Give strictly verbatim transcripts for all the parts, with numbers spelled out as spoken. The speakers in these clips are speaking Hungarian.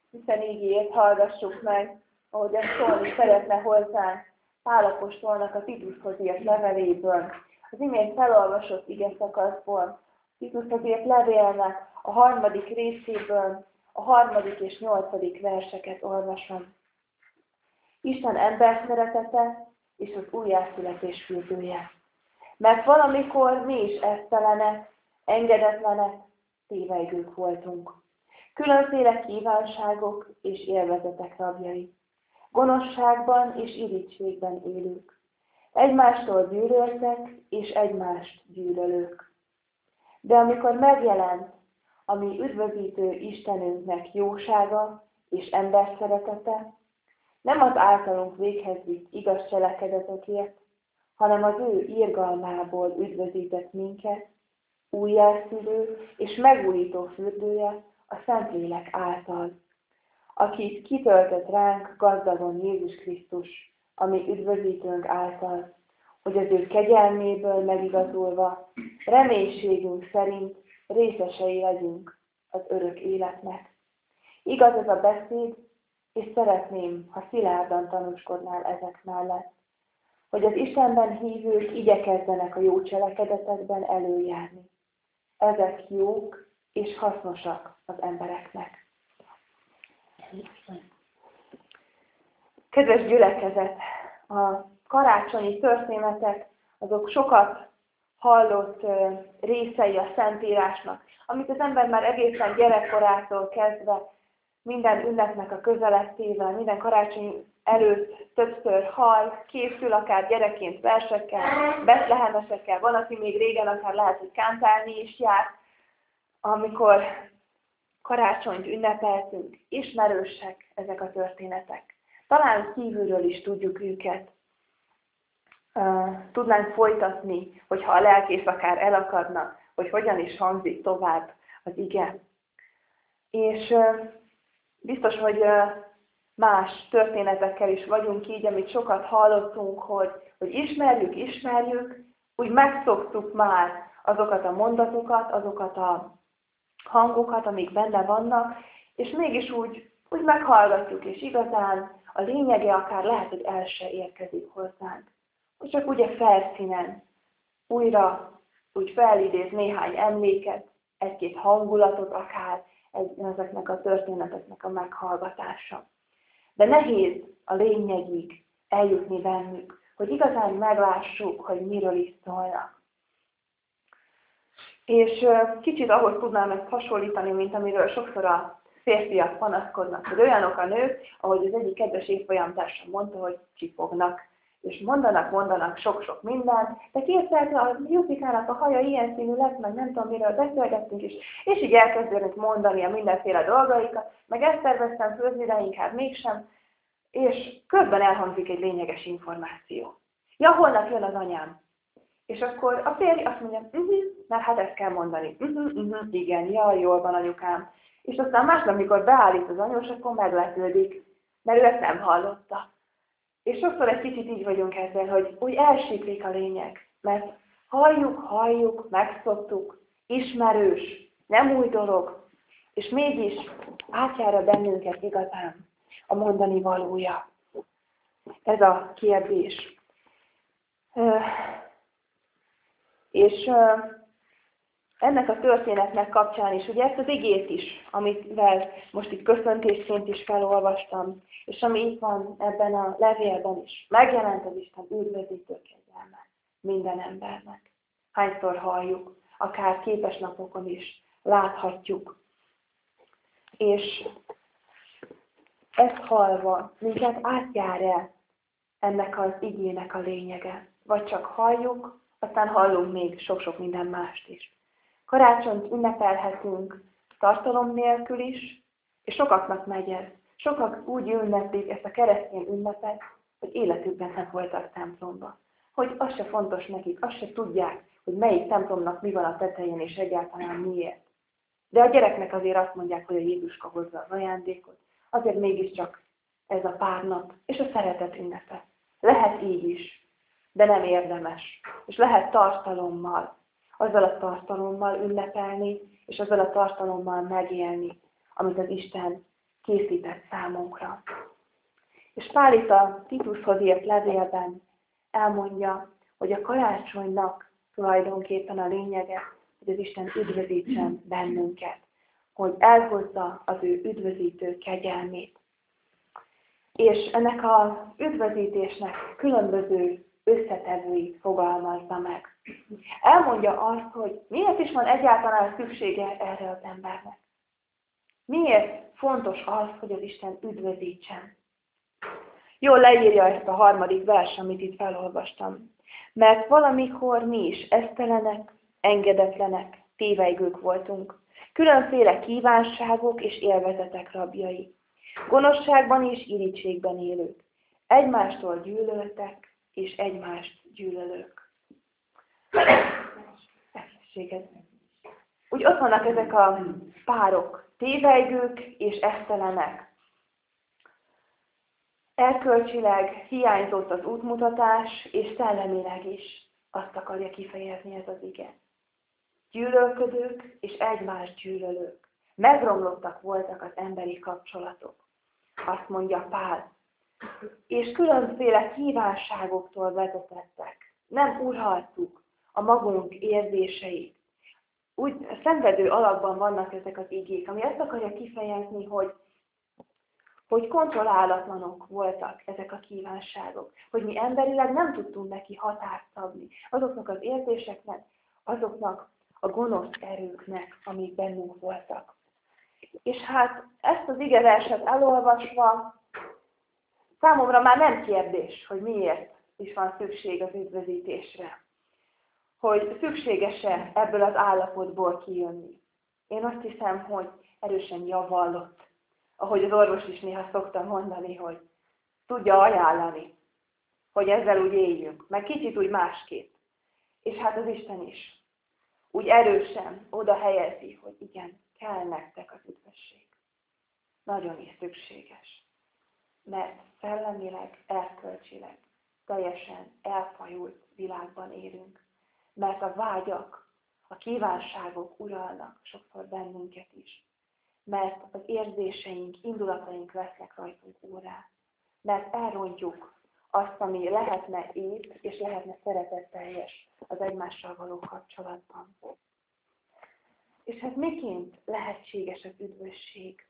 Isten ígéjét hallgassuk meg, ahogy ezt szólni szeretne hozzánk Pál apostolnak a Titushoz írt leveléből. Az imént felolvasott igeszakaszból, Titushoz írt levélnek a harmadik részéből, a harmadik és nyolcadik verseket olvasom. Isten ember szeretete és az újjászületés fürdője. Mert valamikor mi is esztelenek, engedetlenek, tévejgők voltunk. Különféle kívánságok és élvezetek rabjai. Gonoszságban és irigységben élők. Egymástól gyűlöltek és egymást gyűlölők. De amikor megjelent a mi üdvözítő Istenünknek jósága és emberszeretete, nem az általunk véghez vitt igaz cselekedetekért, hanem az ő irgalmából üdvözített minket, újjászülő és megújító fürdője a Szentlélek által, akit kitöltött ránk gazdagon Jézus Krisztus, ami üdvözítőnk által, hogy az ő kegyelméből megigazulva, reménységünk szerint részesei legyünk az örök életnek. Igaz ez a beszéd, és szeretném, ha szilárdan tanúskodnál ezek mellett, hogy az Istenben hívők igyekezzenek a jó cselekedetekben előjárni. Ezek jók és hasznosak az embereknek. Kedves gyülekezet, a karácsonyi történetek, azok sokat hallott részei a Szentírásnak, amit az ember már egészen gyerekkorától kezdve minden ünnepnek a közelettével, minden karácsony előtt többször hall, készül akár gyerekként versekkel, betlehemesekkel, van, aki még régen akár lehet, hogy kántálni is jár, amikor karácsonyt ünnepeltünk, ismerősek ezek a történetek. Talán kívülről is tudjuk őket. Uh, tudnánk folytatni, hogyha a lelkész akár elakadna, hogy hogyan is hangzik tovább az ige. És uh, biztos, hogy uh, más történetekkel is vagyunk így, amit sokat hallottunk, hogy, hogy ismerjük, ismerjük, úgy megszoktuk már azokat a mondatokat, azokat a hangokat, amik benne vannak, és mégis úgy, úgy meghallgatjuk, és igazán a lényege akár lehet, hogy el se érkezik hozzánk. Hogy csak ugye felszínen újra úgy felidéz néhány emléket, egy-két hangulatot akár ezeknek a történeteknek a meghallgatása. De nehéz a lényegig eljutni bennük, hogy igazán meglássuk, hogy miről is szólnak. És kicsit ahhoz tudnám ezt hasonlítani, mint amiről sokszor a férfiak panaszkodnak, hogy olyanok a nők, ahogy az egyik kedves évfolyamtársam mondta, hogy csipognak. És mondanak, mondanak sok-sok mindent, de képzelte, a Jupikának a haja ilyen színű lesz, meg nem tudom, miről beszélgettünk is, és így elkezdenek mondani a mindenféle dolgaikat, meg ezt terveztem főzni, de inkább mégsem, és közben elhangzik egy lényeges információ. Ja, holnap jön az anyám. És akkor a férj azt mondja, uh-huh, mert hát ezt kell mondani. Uh-huh, uh-huh, igen, ja, jól van anyukám. És aztán másnap, amikor beállít az anyós, akkor meglepődik, mert ő ezt nem hallotta. És sokszor egy kicsit így vagyunk ezzel, hogy úgy elsiklik a lényeg, mert halljuk, halljuk, megszoktuk, ismerős, nem új dolog, és mégis átjár bennünket igazán a mondani valója. Ez a kérdés. És ennek a történetnek kapcsán is, ugye ezt az igét is, amivel most itt köszöntésként is felolvastam, és ami itt van ebben a levélben is, megjelent az Isten üdvözítő kegyelme minden embernek. Hányszor halljuk, akár képeslapokon is láthatjuk. És ezt hallva, minket átjár el ennek az igének a lényege. Vagy csak halljuk, aztán hallunk még sok-sok minden mást is. Karácsonyt ünnepelhetünk tartalom nélkül is, és sokaknak megy ez. Sokak úgy ünneplik ezt a keresztény ünnepet, hogy életükben nem voltak templomba. Hogy az se fontos nekik, azt se tudják, hogy melyik templomnak mi van a tetején, és egyáltalán miért. De a gyereknek azért azt mondják, hogy a Jézuska hozza az ajándékot. Azért mégiscsak ez a pár nap, és a szeretet ünnepe. Lehet így is, de nem érdemes. És lehet tartalommal, azzal a tartalommal ünnepelni, és azzal a tartalommal megélni, amit az Isten készített számunkra. És Pál itt a Titushoz írt levélben elmondja, hogy a karácsonynak tulajdonképpen a lényege, hogy az Isten üdvözítsen bennünket, hogy elhozza az ő üdvözítő kegyelmét. És ennek az üdvözítésnek különböző összetevőit fogalmazza meg. Elmondja azt, hogy miért is van egyáltalán szüksége erre az embernek. Miért fontos az, hogy az Isten üdvözítsen. Jól leírja ezt a harmadik vers, amit itt felolvastam. Mert valamikor mi is esztelenek, engedetlenek, tévejgők voltunk. Különféle kívánságok és élvezetek rabjai. Gonoszságban és irítségben élők. Egymástól gyűlöltek, és egymást gyűlölők. Úgy ott vannak ezek a párok, tévejgők és esztelenek. Erkölcsileg hiányzott az útmutatás, és szellemileg is azt akarja kifejezni ez az ige. Gyűlölködők és egymást gyűlölők. Megromlottak voltak az emberi kapcsolatok. Azt mondja Pál. És különféle kívánságoktól vezetettek. Nem uraltuk a magunk érzéseit. Úgy szenvedő alakban vannak ezek az igék, ami azt akarja kifejezni, hogy hogy kontrollálatlanok voltak ezek a kívánságok, hogy mi emberileg nem tudtunk neki határt szabni azoknak az érzéseknek, azoknak a gonosz erőknek, amik bennünk voltak. És hát ezt az igeverset elolvasva számomra már nem kérdés, hogy miért is van szükség az üdvözítésre. Hogy szükséges-e ebből az állapotból kijönni. Én azt hiszem, hogy erősen javallott. Ahogy az orvos is néha szokta mondani, hogy tudja ajánlani, hogy ezzel úgy éljünk, meg kicsit úgy másképp. És hát az Isten is úgy erősen oda helyezi, hogy igen, kell nektek az üdvösség. Nagyon is szükséges. Mert szellemileg, erkölcsileg teljesen elfajult világban élünk. Mert a vágyak, a kívánságok uralnak sokszor bennünket is. Mert az érzéseink, indulataink vesznek rajtunk órá. Mert elrontjuk azt, ami lehetne épp, és lehetne szeretetteljes az egymással való kapcsolatban. És hát miként lehetséges az üdvösség?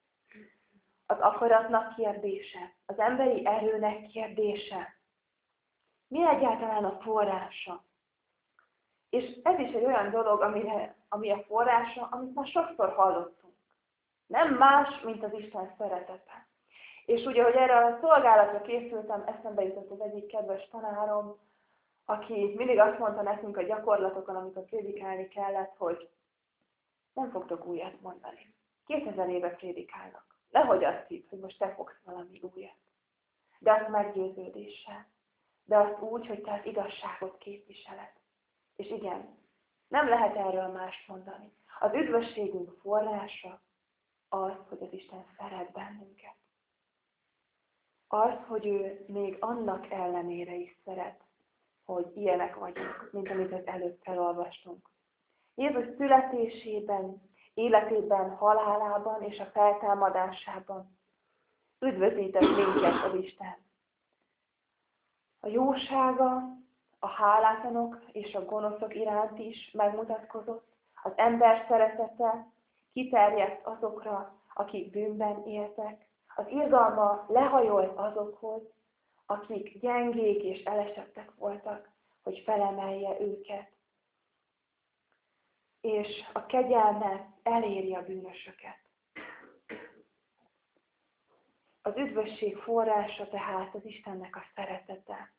Az akaratnak kérdése, az emberi erőnek kérdése. Mi egyáltalán a forrása? És ez is egy olyan dolog, amire, ami a forrása, amit már sokszor hallottunk. Nem más, mint az Isten szeretete. És ugye, hogy erre a szolgálatra készültem, eszembe jutott az egyik kedves tanárom, aki mindig azt mondta nekünk a gyakorlatokon, amikor prédikálni kellett, hogy nem fogtok újat mondani. kétezer éve prédikálnak. Nehogy azt hidd, hogy most te fogsz valami újat. De azt meggyőződéssel. De azt úgy, hogy te az igazságot képviseled. És igen, nem lehet erről mást mondani. Az üdvösségünk forrása az, hogy az Isten szeret bennünket. Az, hogy ő még annak ellenére is szeret, hogy ilyenek vagyunk, mint amit az előbb felolvastunk. Jézus születésében, életében, halálában és a feltámadásában üdvözített minket az Isten. A jósága, a hálátlanok és a gonoszok iránt is megmutatkozott, az ember szeretete kiterjedt azokra, akik bűnben éltek, az irgalma lehajolt azokhoz, akik gyengék és elesettek voltak, hogy felemelje őket. És a kegyelme eléri a bűnösöket. Az üdvösség forrása tehát az Istennek a szeretete.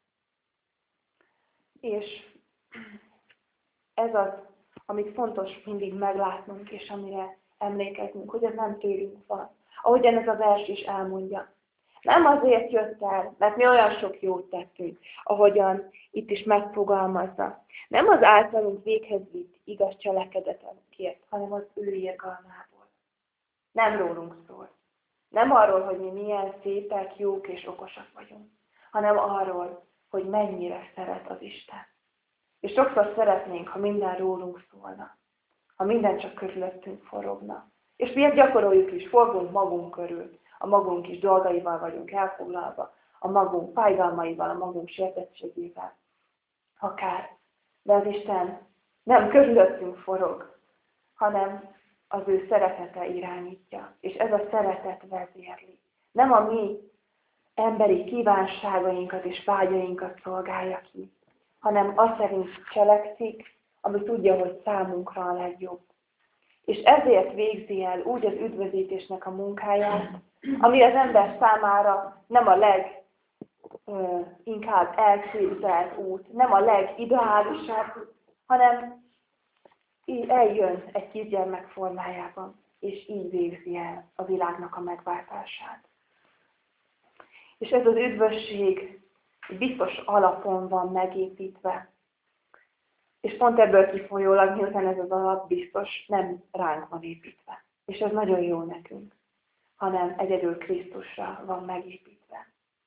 És ez az, amit fontos mindig meglátnunk, és amire emlékeznünk, hogy ez nem tőlünk van. Ahogyan ez a vers is elmondja. Nem azért jött el, mert mi olyan sok jót tettünk, ahogyan itt is megfogalmazza. Nem az általunk véghez vitt igaz cselekedetekért, hanem az ő irgalmából. Nem rólunk szól. Nem arról, hogy mi milyen szépek, jók és okosak vagyunk, hanem arról, hogy mennyire szeret az Isten. És sokszor szeretnénk, ha minden rólunk szólna, ha minden csak körülöttünk forogna. És mi ezt gyakoroljuk is, forgunk magunk körül. A magunk kis dolgaival vagyunk elfoglalva, a magunk fájdalmaival, a magunk sértettségével. Akár. De az Isten nem körülöttünk forog, hanem az ő szeretete irányítja. És ez a szeretet vezérli. Nem a mi emberi kívánságainkat és vágyainkat szolgálja ki, hanem az szerint cselekszik, ami tudja, hogy számunkra a legjobb. És ezért végzi el úgy az üdvözítésnek a munkáját, ami az ember számára nem a leginkább elképzelt út, nem a legideálisabb, hanem eljön egy kisgyermek formájában, és így végzi el a világnak a megváltását. És ez az üdvösség biztos alapon van megépítve. És pont ebből kifolyólag, miután ez az alap biztos nem ránk van építve. És ez nagyon jó nekünk, hanem egyedül Krisztusra van megépítve.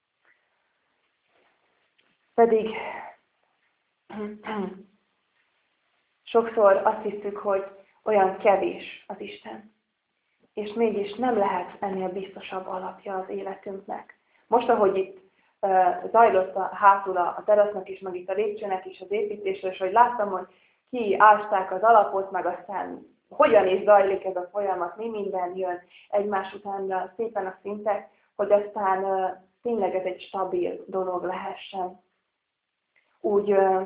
Pedig sokszor azt hiszük, hogy olyan kevés az Isten. És mégis nem lehet ennél biztosabb alapja az életünknek. Most, ahogy itt uh, zajlott a hátul a terasznak is, meg itt a lépcsőnek is az építésre, és hogy láttam, hogy ki ásták az alapot, meg aztán hogyan is zajlik ez a folyamat, mi minden jön egymás után szépen a szintek, hogy aztán uh, tényleg ez egy stabil dolog lehessen. Úgy, uh,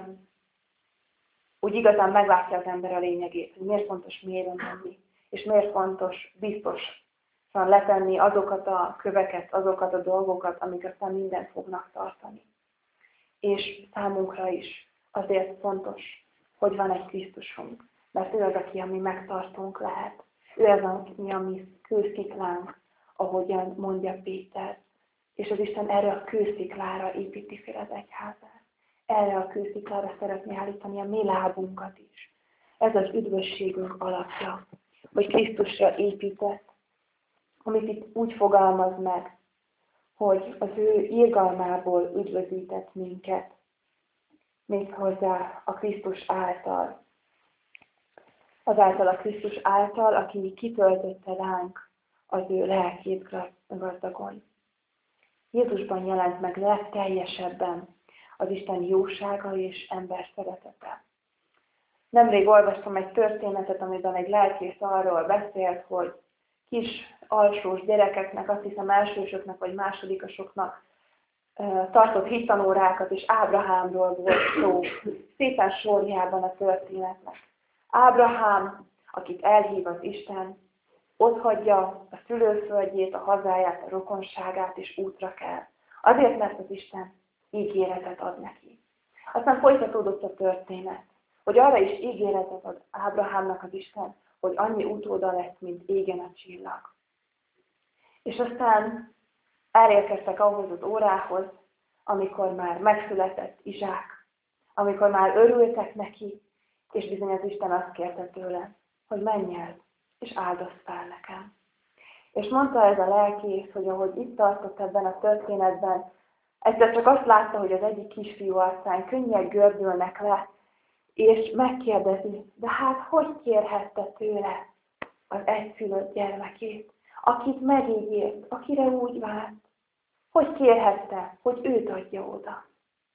úgy igazán meglátja az ember a lényegét, hogy miért fontos mélyre menni, és miért fontos biztos letenni azokat a köveket, azokat a dolgokat, amik aztán mindent fognak tartani. És számunkra is azért fontos, hogy van egy Krisztusunk, mert ő az, aki a mi megtartunk lehet. Ő az, aki a mi kősziklánk, ahogyan mondja Péter. És az Isten erre a kősziklára építi fel az egyházát. Erre a kősziklára szeretné állítani a mi lábunkat is. Ez az üdvösségünk alapja, hogy Krisztusra épített, amit itt úgy fogalmaz meg, hogy az ő irgalmából üdvözített minket, méghozzá a Krisztus által. Azáltal a Krisztus által, aki kitöltötte ránk az ő lelkét gazdagon. Jézusban jelent meg legteljesebben az Isten jósága és ember szeretete. Nemrég olvastam egy történetet, amiben egy lelkész arról beszélt, hogy kis alsós gyerekeknek, azt hiszem elsősöknek vagy másodikosoknak tartott hittanórákat, és Ábrahámról volt szó, szépen sorjában a történetnek. Ábrahám, akit elhív az Isten, otthagyja a szülőföldjét, a hazáját, a rokonságát, és útra kell. Azért, mert az Isten ígéretet ad neki. Aztán folytatódott a történet, hogy arra is ígéretet ad Ábrahámnak az Isten, hogy annyi utóda lesz, mint égen a csillag. És aztán elérkeztek ahhoz az órához, amikor már megszületett Izsák, amikor már örültek neki, és bizony az Isten azt kérte tőle, hogy menj el, és áldozz fel nekem. És mondta ez a lelkész, hogy ahogy itt tartott ebben a történetben, egyszer csak azt látta, hogy az egyik kisfiú arcán könnyek gördülnek le, és megkérdezi, de hát hogy kérhette tőle az egyszülött gyermekét, akit megígért, akire úgy várt? Hogy kérhette, hogy őt adja oda?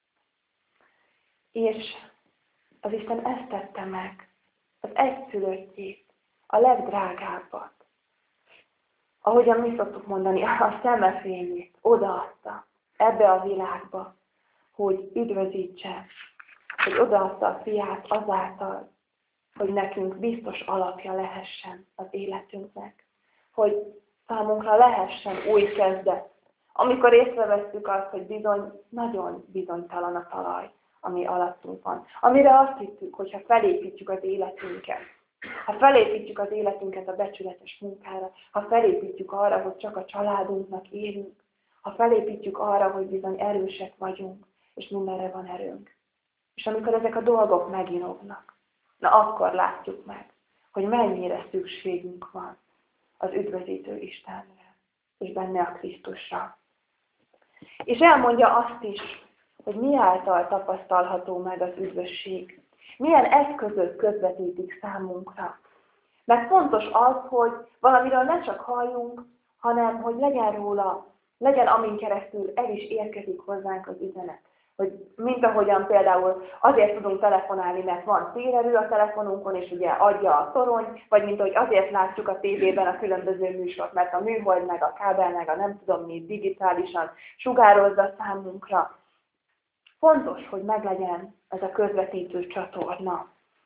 És az Isten ezt tette meg, az egyszülöttjét, a legdrágábbat. Ahogyan mi szoktuk mondani, a szemefényét odaadta ebbe a világba, hogy üdvözítse, hogy odaadta a fiát azáltal, hogy nekünk biztos alapja lehessen az életünknek. Hogy számunkra lehessen új kezdet. Amikor észrevesszük azt, hogy bizony, nagyon bizonytalan a talaj, ami alattunk van. Amire azt hittük, hogyha felépítjük az életünket, ha felépítjük az életünket a becsületes munkára, ha felépítjük arra, hogy csak a családunknak élünk, ha felépítjük arra, hogy bizony erősek vagyunk, és mindenre van erőnk. És amikor ezek a dolgok meginognak, na akkor látjuk meg, hogy mennyire szükségünk van az üdvözítő Istenre, és benne a Krisztusra. És elmondja azt is, hogy mi által tapasztalható meg az üdvösség. Milyen eszközök közvetítik számunkra. Mert fontos az, hogy valamiről ne csak halljunk, hanem hogy legyen róla, legyen amin keresztül el is érkezik hozzánk az üzenet. Hogy mint ahogyan például azért tudunk telefonálni, mert van térerő a telefonunkon, és ugye adja a torony, vagy mint ahogy azért látjuk a tévében a különböző műsort, mert a műhold meg a kábel meg a nem tudom mi digitálisan sugározza számunkra. Fontos, hogy meglegyen ez a közvetítő csatorna.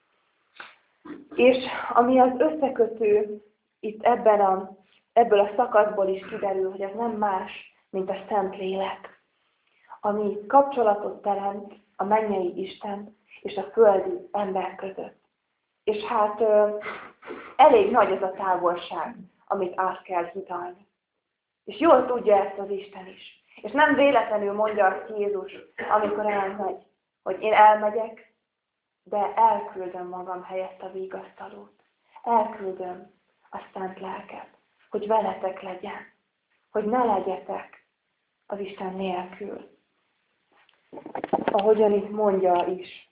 És ami az összekötő, itt ebben a, ebből a szakaszból is kiderül, hogy ez nem más, mint a Szentlélek, ami kapcsolatot teremt a mennyei Isten és a földi ember között. És hát elég nagy az a távolság, amit át kell hidalni. És jól tudja ezt az Isten is. És nem véletlenül mondja azt Jézus, amikor elmegy, hogy én elmegyek, de elküldöm magam helyett a vigasztalót. Elküldöm a Szent Lelket, hogy veletek legyen, hogy ne legyetek az Isten nélkül. Ahogyan itt mondja is,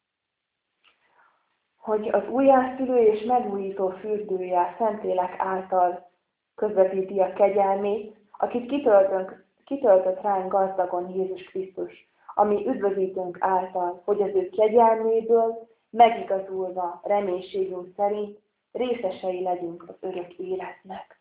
hogy az újjászülő és megújító fürdője a Szentlélek által közvetíti a kegyelmét, akit kitöltünk, kitöltött ránk gazdagon Jézus Krisztus, ami üdvözítőnk által, hogy az ő kegyelméből megigazulva reménységünk szerint részesei legyünk az örök életnek.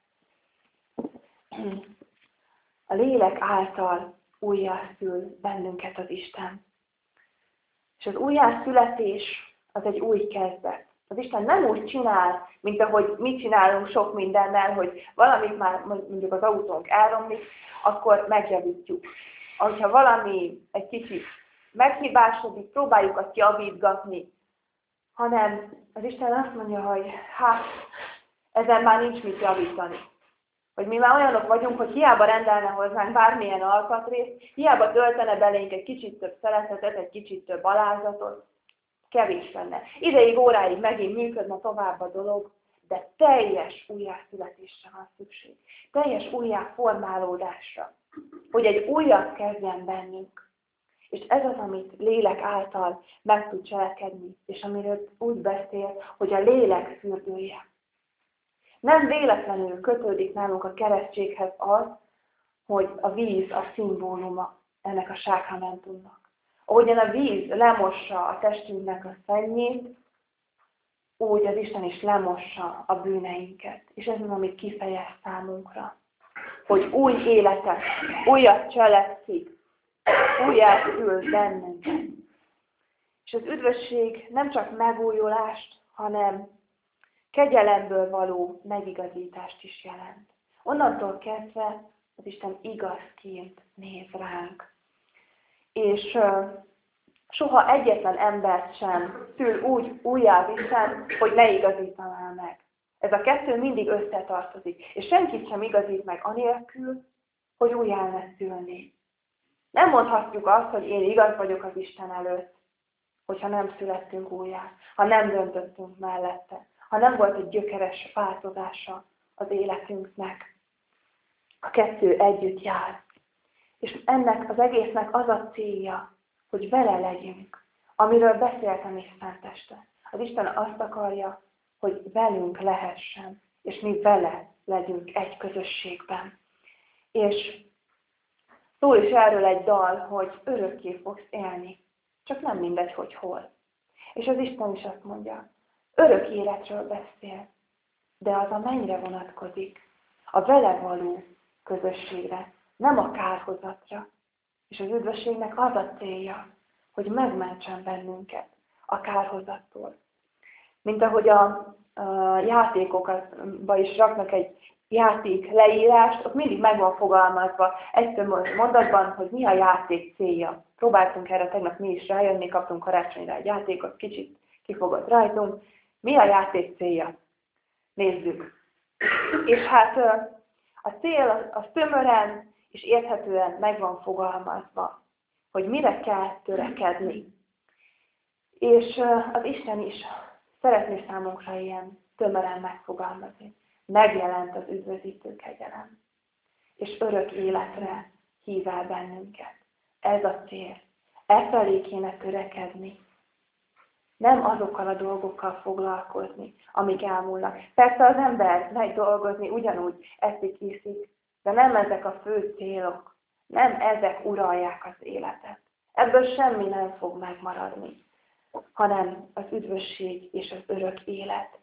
A lélek által újjászül bennünket az Isten. És az újjászületés az egy új kezdet. Az Isten nem úgy csinál, mint ahogy mi csinálunk sok mindennel, hogy valamit már mondjuk az autónk elromlik, akkor megjavítjuk. Ha valami egy kicsit meghibásodik, próbáljuk azt javítgatni, hanem az Isten azt mondja, hogy hát, ezen már nincs mit javítani. Hogy mi már olyanok vagyunk, hogy hiába rendelne hozzánk bármilyen alkatrészt, hiába töltene belénk egy kicsit több szeretetet, egy kicsit több alázatot, kevés lenne. Ideig, óráig megint működne tovább a dolog, de teljes újjászületésre van szükség. Teljes újjáformálódásra. Hogy egy újat kezdjen bennünk. És ez az, amit lélek által meg tud cselekedni, és amiről úgy beszél, hogy a lélek fürdője. Nem véletlenül kötődik nálunk a keresztséghez az, hogy a víz a szimbóluma ennek a sákramentumnak. Ahogyan a víz lemossa a testünknek a szennyét, úgy az Isten is lemossa a bűneinket. És ez az, amit kifejez számunkra. Hogy új életet, újat cselekszik, újjászül bennünket. És az üdvösség nem csak megújulást, hanem kegyelemből való megigazítást is jelent. Onnantól kezdve az Isten igazként néz ránk. És uh, soha egyetlen embert sem szül úgy újjá az Isten, hogy ne igazítaná meg. Ez a kettő mindig összetartozik. És senkit sem igazít meg anélkül, hogy újjá ne szülni. Nem mondhatjuk azt, hogy én igaz vagyok az Isten előtt, hogyha nem születtünk újjá, ha nem döntöttünk mellette, ha nem volt egy gyökeres változása az életünknek. A kettő együtt jár. És ennek az egésznek az a célja, hogy vele legyünk, amiről beszéltem is Szenteste. Az Isten azt akarja, hogy velünk lehessen, és mi vele legyünk egy közösségben. És szól is erről egy dal, hogy örökké fogsz élni, csak nem mindegy, hogy hol. És az Isten is azt mondja, örök életről beszél, de az a mennyre vonatkozik, a vele való közösségre, nem a kárhozatra. És az üdvösségnek az a célja, hogy megmentsen bennünket a kárhozattól. Mint ahogy a, a játékokba is raknak egy játék leírást, ott mindig meg van fogalmazva egy mondatban, hogy mi a játék célja. Próbáltunk erre tegnap mi is rájönni, kaptunk karácsonyra egy játékot, kicsit kifogott rajtunk. Mi a játék célja? Nézzük. És hát a cél az tömören és érthetően meg van fogalmazva, hogy mire kell törekedni. És az Isten is szeretné számunkra ilyen tömören megfogalmazni. Megjelent az üdvözítő kegyelem. És örök életre hív el bennünket. Ez a cél. E felé kéne törekedni. Nem azokkal a dolgokkal foglalkozni, amik elmúlnak. Persze az ember megy dolgozni, ugyanúgy eszik, iszik, de nem ezek a fő célok. Nem ezek uralják az életet. Ebből semmi nem fog megmaradni, hanem az üdvösség és az örök élet.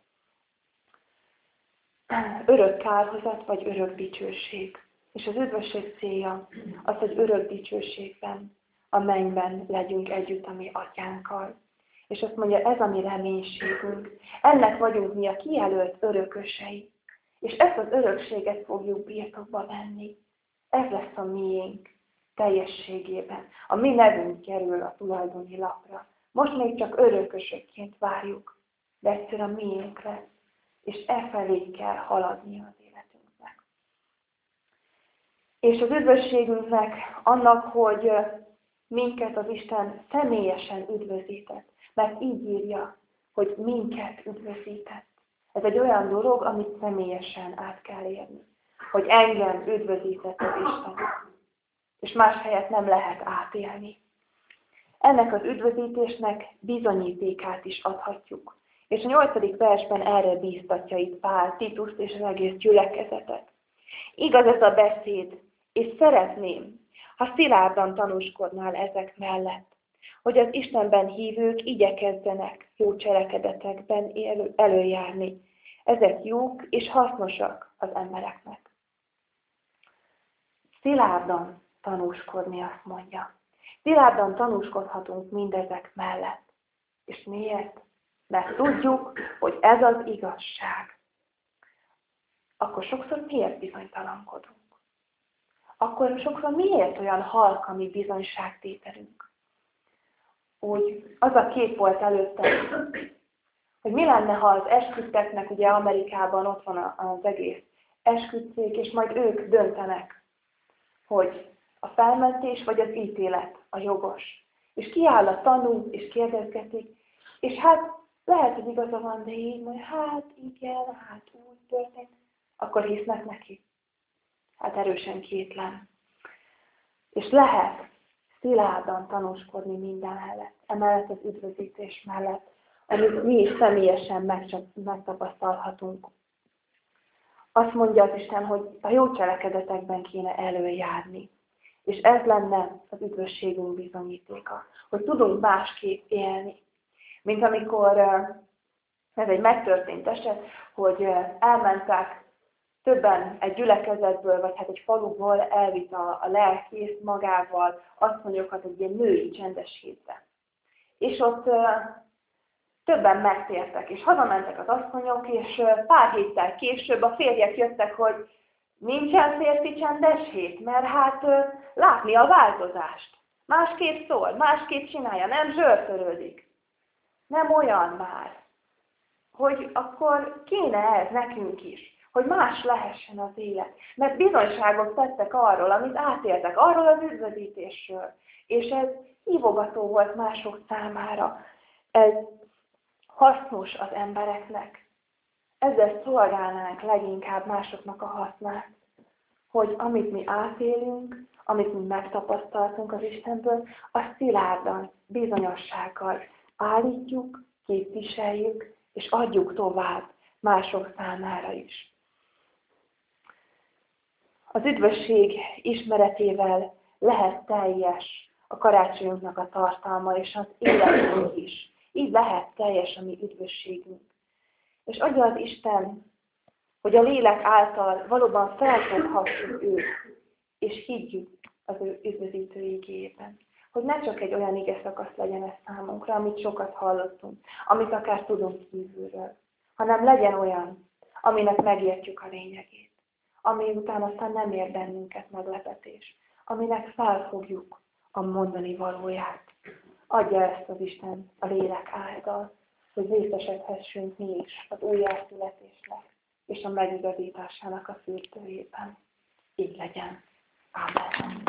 Örök kárhozat vagy örök dicsőség. És az üdvösség célja az, hogy örök dicsőségben, a mennyben legyünk együtt a mi atyánkkal. És azt mondja, ez a mi reménységünk. Ennek vagyunk mi a kijelölt örökösei. És ezt az örökséget fogjuk birtokba venni. Ez lesz a miénk teljességében. A mi nevünk kerül a tulajdoni lapra. Most még csak örökösökként várjuk, de egyszer a miénk lesz. És e felé kell haladni az életünknek. És az üdvösségünknek annak, hogy minket az Isten személyesen üdvözített. Mert így írja, hogy minket üdvözített. Ez egy olyan dolog, amit személyesen át kell érni. Hogy engem üdvözített az Isten. És más helyet nem lehet átélni. Ennek az üdvözítésnek bizonyítékát is adhatjuk. És a nyolcadik versben erre bíztatja itt Pál, Tituszt és az egész gyülekezetet. Igaz ez a beszéd, és szeretném, ha szilárdan tanúskodnál ezek mellett, hogy az Istenben hívők igyekezzenek jó cselekedetekben elő, előjárni. Ezek jók és hasznosak az embereknek. Szilárdan tanúskodni, azt mondja. Szilárdan tanúskodhatunk mindezek mellett. És miért? Mert tudjuk, hogy ez az igazság. Akkor sokszor miért bizonytalankodunk? Akkor sokszor miért olyan halk a mi bizonyságtételünk? Úgy az a kép volt előttem, hogy mi lenne, ha az esküdteknek, ugye Amerikában ott van az egész esküdtszék, és majd ők döntenek, hogy a felmentés vagy az ítélet a jogos. És kiáll a tanú, és kérdezgetik, és hát lehet, hogy igaza van, de így mondja, hát igen, hát úgy történt, akkor hisznek neki. Hát erősen kétlem. És lehet szilárdan tanúskodni minden mellett, emellett az üdvözítés mellett, amit mi is személyesen megtapasztalhatunk. Azt mondja az Isten, hogy a jó cselekedetekben kéne előjárni. És ez lenne az üdvösségünk bizonyítéka, hogy tudunk másképp élni. Mint amikor, ez egy megtörtént eset, hogy elmentek többen egy gyülekezetből, vagy hát egy faluból elvitt a, a lelkész magával asszonyokat egy ilyen női csendes hétre. És ott többen megtértek, és hazamentek az asszonyok, és pár héttel később a férjek jöttek, hogy nincsen férfi csendes hét, mert hát látni a változást. Másképp szól, másképp csinálja, nem zsörtörődik. Nem olyan már, hogy akkor kéne ez nekünk is, hogy más lehessen az élet. Mert bizonyságot tettek arról, amit átéltek, arról az üdvözítésről. És ez hívogató volt mások számára. Ez hasznos az embereknek. Ezzel szolgálnánk leginkább másoknak a hasznát. Hogy amit mi átélünk, amit mi megtapasztaltunk az Istenből, azt szilárdan, bizonyossággal állítjuk, képviseljük, és adjuk tovább mások számára is. Az üdvösség ismeretével lehet teljes a karácsonyunknak a tartalma, és az életünk is. Így lehet teljes a mi üdvösségünk. És adja az Isten, hogy a lélek által valóban felfoghassuk őt, és higgyük az ő üdvözítő igéjében. Hogy ne csak egy olyan ige szakasz legyen ez számunkra, amit sokat hallottunk, amit akár tudunk kívülről, hanem legyen olyan, aminek megértjük a lényegét, ami után aztán nem ér bennünket meglepetés, aminek felfogjuk a mondani valóját. Adja ezt az Isten a lélek által, hogy részesedhessünk mi is az újjászületésnek és a megigazításának a fürdőjében. Így legyen. Amen.